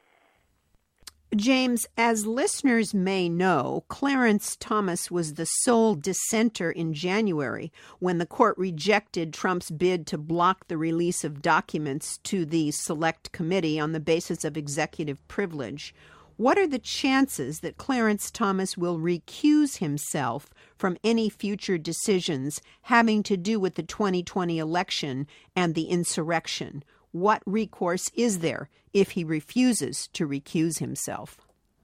James, as listeners may know, Clarence Thomas was the sole dissenter in January when the court rejected Trump's bid to block the release of documents to the Select Committee on the basis of executive privilege. What are the chances that Clarence Thomas will recuse himself from any future decisions having to do with the 2020 election and the insurrection? What recourse is there if he refuses to recuse himself?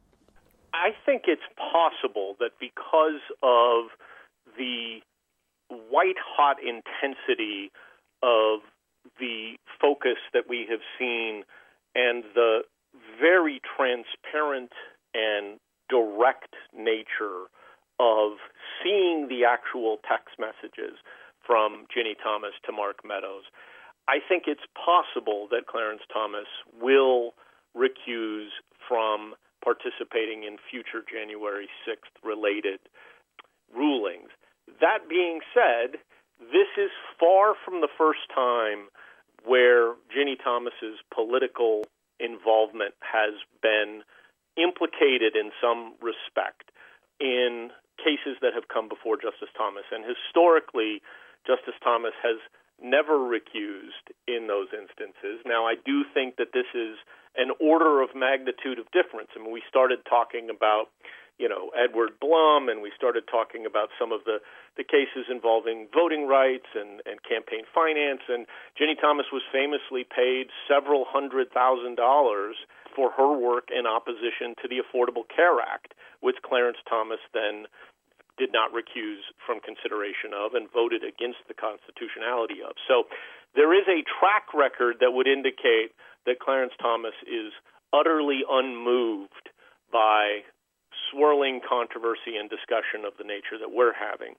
I think it's possible that because of the white-hot intensity of the focus that we have seen and the very transparent and direct nature of seeing the actual text messages from Ginny Thomas to Mark Meadows, I think it's possible that Clarence Thomas will recuse from participating in future January 6th related rulings. That being said, this is far from the first time where Ginny Thomas's political involvement has been implicated in some respect in cases that have come before Justice Thomas. And historically, Justice Thomas has never recused in those instances. Now, I do think that this is an order of magnitude of difference. I mean, we started talking about, Edward Blum, and we started talking about some of the cases involving voting rights and campaign finance. And Ginny Thomas was famously paid several $100,000 for her work in opposition to the Affordable Care Act, which Clarence Thomas then did not recuse from consideration of and voted against the constitutionality of. So there is a track record that would indicate that Clarence Thomas is utterly unmoved by swirling controversy and discussion of the nature that we're having.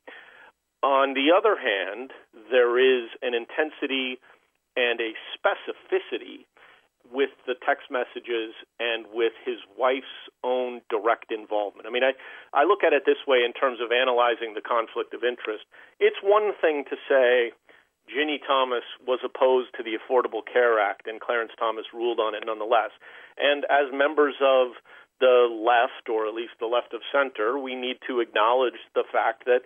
On the other hand, there is an intensity and a specificity with the text messages and with his wife's own direct involvement. I mean, I look at it this way in terms of analyzing the conflict of interest. It's one thing to say Ginny Thomas was opposed to the Affordable Care Act and Clarence Thomas ruled on it nonetheless. And as members of the left, or at least the left of center, we need to acknowledge the fact that,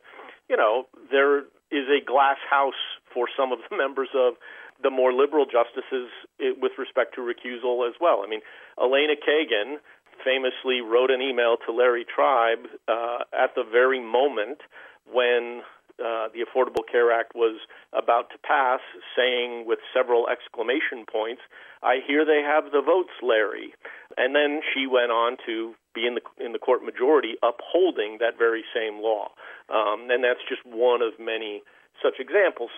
there is a glass house for some of the members of the more liberal justices with respect to recusal as well. I mean, Elena Kagan famously wrote an email to Larry Tribe at the very moment when the Affordable Care Act was about to pass, saying with several exclamation points, "I hear they have the votes, Larry." And then she went on to be in the court majority upholding that very same law. And that's just one of many such examples.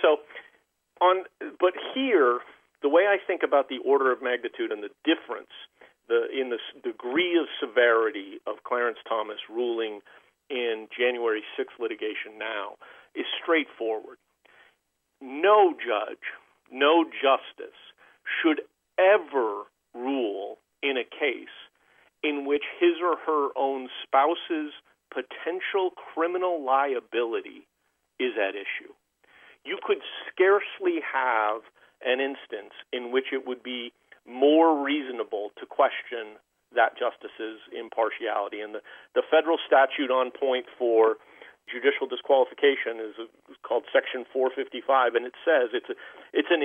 But here, the way I think about the order of magnitude and the difference in the degree of severity of Clarence Thomas ruling in January 6th litigation now is straightforward. No judge, no justice should ever rule in a case in which his or her own spouse's potential criminal liability is at issue. You could scarcely have an instance in which it would be more reasonable to question that justice's impartiality. And the federal statute on point for judicial disqualification is called Section 455, and it says it's a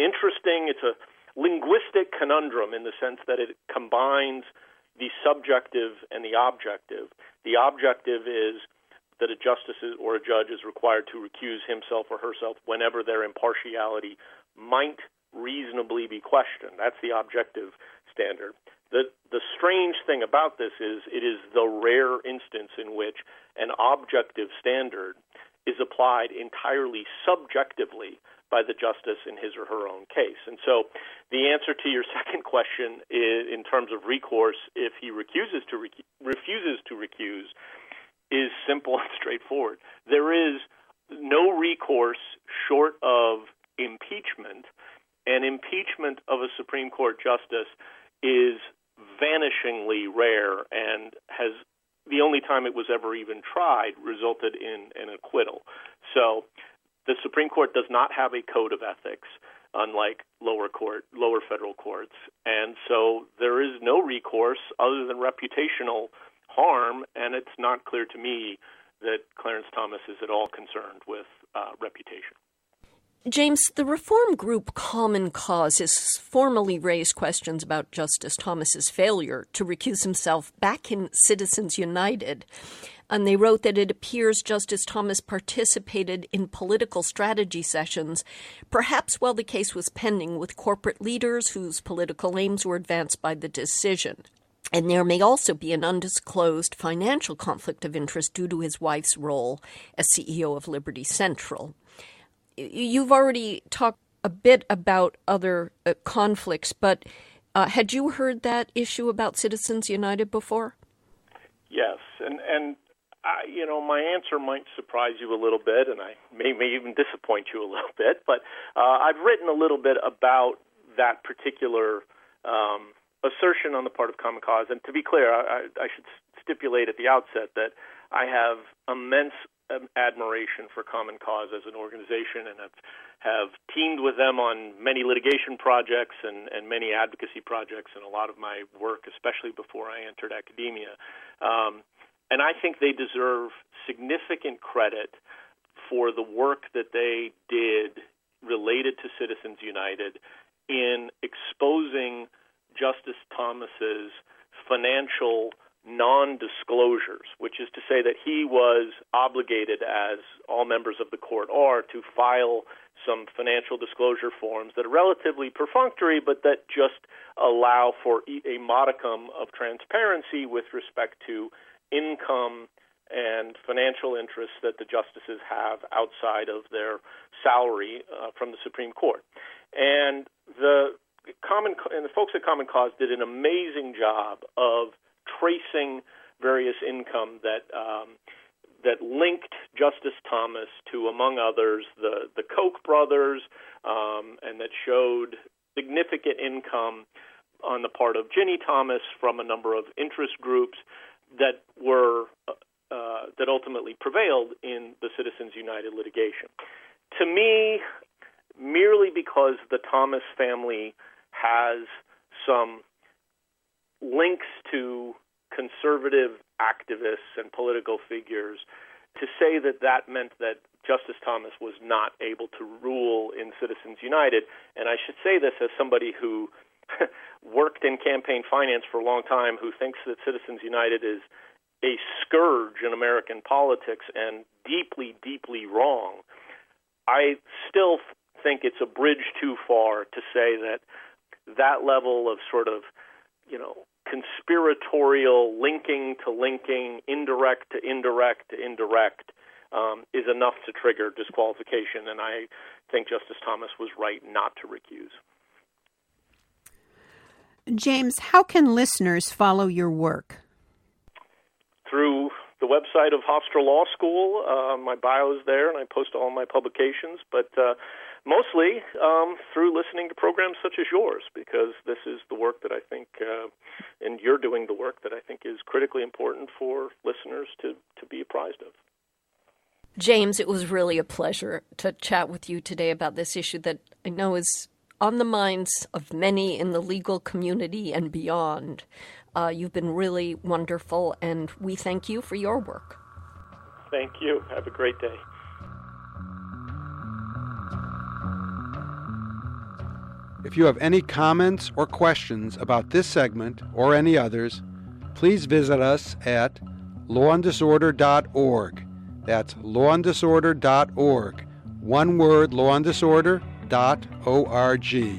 linguistic conundrum in the sense that it combines the subjective and the objective. The objective is that a justice or a judge is required to recuse himself or herself whenever their impartiality might reasonably be questioned. That's the objective standard. The strange thing about this is it is the rare instance in which an objective standard is applied entirely subjectively by the justice in his or her own case. And so the answer to your second question is, in terms of recourse, if he refuses to recuse, is simple and straightforward. There is no recourse short of impeachment, and impeachment of a Supreme Court justice is vanishingly rare and has, the only time it was ever even tried, resulted in an acquittal. So the Supreme Court does not have a code of ethics, unlike lower federal courts. And so there is no recourse other than reputational harm, and it's not clear to me that Clarence Thomas is at all concerned with reputation. James, the reform group Common Cause has formally raised questions about Justice Thomas's failure to recuse himself back in Citizens United. And they wrote that it appears Justice Thomas participated in political strategy sessions, perhaps while the case was pending, with corporate leaders whose political aims were advanced by the decision. And there may also be an undisclosed financial conflict of interest due to his wife's role as CEO of Liberty Central. You've already talked a bit about other conflicts, but had you heard that issue about Citizens United before? Yes, and my answer might surprise you a little bit, and I may even disappoint you a little bit, but I've written a little bit about that particular assertion on the part of Common Cause. And to be clear, I should stipulate at the outset that I have immense admiration for Common Cause as an organization, and have teamed with them on many litigation projects and many advocacy projects, and a lot of my work, especially before I entered academia. And I think they deserve significant credit for the work that they did related to Citizens United in exposing Justice Thomas's financial non-disclosures, which is to say that he was obligated, as all members of the court are, to file some financial disclosure forms that are relatively perfunctory, but that just allow for a modicum of transparency with respect to income and financial interests that the justices have outside of their salary from the Supreme Court. And the folks at Common Cause did an amazing job of tracing various income that linked Justice Thomas to, among others, the Koch brothers, and that showed significant income on the part of Ginny Thomas from a number of interest groups that were that ultimately prevailed in the Citizens United litigation. To me, merely because the Thomas family has some links to conservative activists and political figures, to say that meant that Justice Thomas was not able to rule in Citizens United. And I should say this as somebody who worked in campaign finance for a long time, who thinks that Citizens United is a scourge in American politics and deeply, deeply wrong. I still think it's a bridge too far to say that level of sort of, conspiratorial linking to linking, indirect to indirect to indirect, is enough to trigger disqualification. And I think Justice Thomas was right not to recuse. James, how can listeners follow your work? Through the website of Hofstra Law School. My bio is there, and I post all my publications, but mostly through listening to programs such as yours, because this is the work that I think, and you're doing the work that I think is critically important for listeners to be apprised of. James, it was really a pleasure to chat with you today about this issue that I know is on the minds of many in the legal community and beyond. You've been really wonderful, and we thank you for your work. Thank you. Have a great day. If you have any comments or questions about this segment or any others, please visit us at lawanddisorder.org. That's lawanddisorder.org. One word, lawanddisorder.org.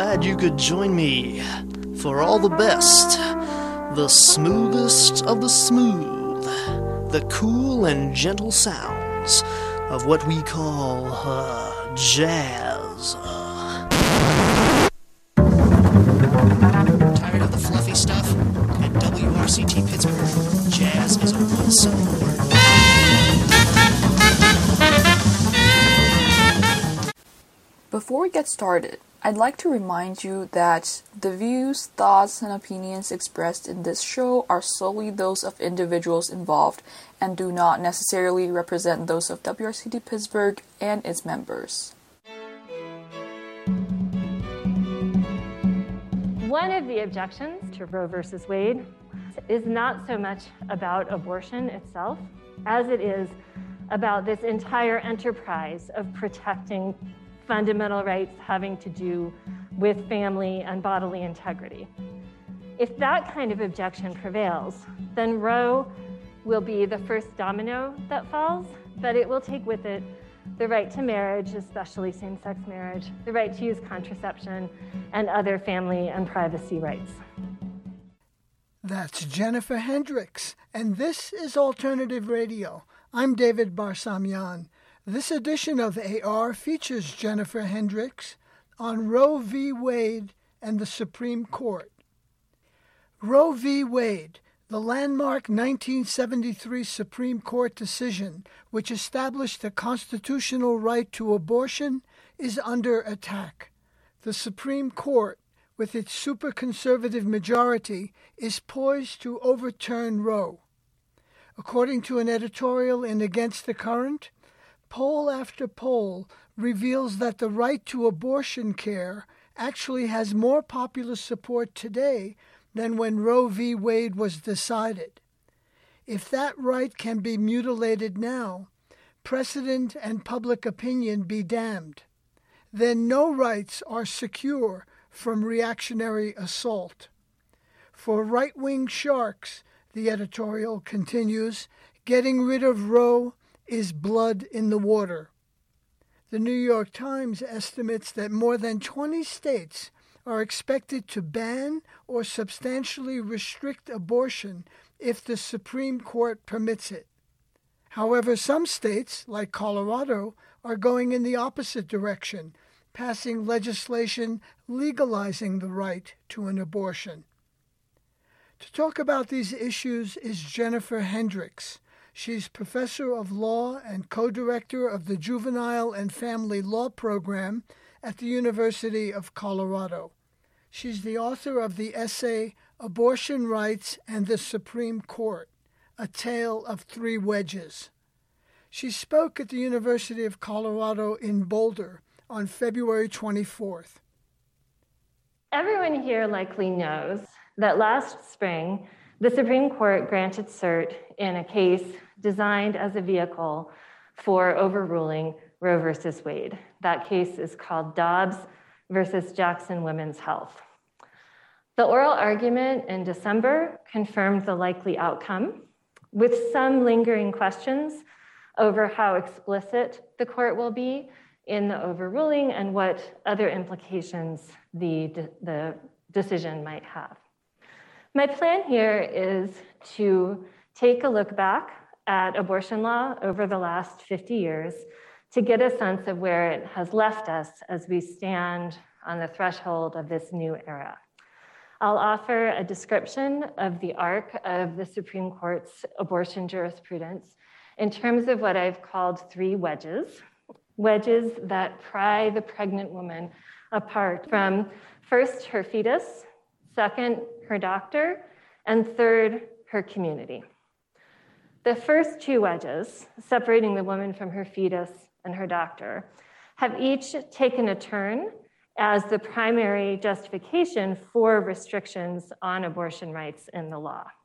glad you could join me for all the best, the smoothest of the smooth, the cool and gentle sounds of what we call jazz. Tired of the fluffy stuff? At WRCT Pittsburgh, jazz is a one-syllable word. Before we get started, I'd like to remind you that the views, thoughts, and opinions expressed in this show are solely those of individuals involved and do not necessarily represent those of WRCT Pittsburgh and its members. One of the objections to Roe v. Wade is not so much about abortion itself as it is about this entire enterprise of protecting fundamental rights having to do with family and bodily integrity. If that kind of objection prevails, then Roe will be the first domino that falls, but it will take with it the right to marriage, especially same-sex marriage, the right to use contraception, and other family and privacy rights. That's Jennifer Hendricks, and this is Alternative Radio. I'm David Barsamian. This edition of AR features Jennifer Hendricks on Roe v. Wade and the Supreme Court. Roe v. Wade, the landmark 1973 Supreme Court decision which established the constitutional right to abortion, is under attack. The Supreme Court, with its super-conservative majority, is poised to overturn Roe. According to an editorial in Against the Current, poll after poll reveals that the right to abortion care actually has more popular support today than when Roe v. Wade was decided. If that right can be mutilated now, precedent and public opinion be damned. Then no rights are secure from reactionary assault. For right-wing sharks, the editorial continues, getting rid of Roe is blood in the water. The New York Times estimates that more than 20 states are expected to ban or substantially restrict abortion if the Supreme Court permits it. However, some states, like Colorado, are going in the opposite direction, passing legislation legalizing the right to an abortion. To talk about these issues is Jennifer Hendricks. She's professor of law and co-director of the Juvenile and Family Law Program at the University of Colorado. She's the author of the essay Abortion Rights and the Supreme Court, A Tale of Three Wedges. She spoke at the University of Colorado in Boulder on February 24th. Everyone here likely knows that last spring, the Supreme Court granted cert in a case designed as a vehicle for overruling Roe v. Wade. That case is called Dobbs v. Jackson Women's Health. The oral argument in December confirmed the likely outcome, with some lingering questions over how explicit the court will be in the overruling and what other implications the decision might have. My plan here is to take a look back at abortion law over the last 50 years to get a sense of where it has left us as we stand on the threshold of this new era. I'll offer a description of the arc of the Supreme Court's abortion jurisprudence in terms of what I've called three wedges that pry the pregnant woman apart from, first, her fetus, second, her doctor, and third, her community. The first two wedges, separating the woman from her fetus and her doctor, have each taken a turn as the primary justification for restrictions on abortion rights in the law.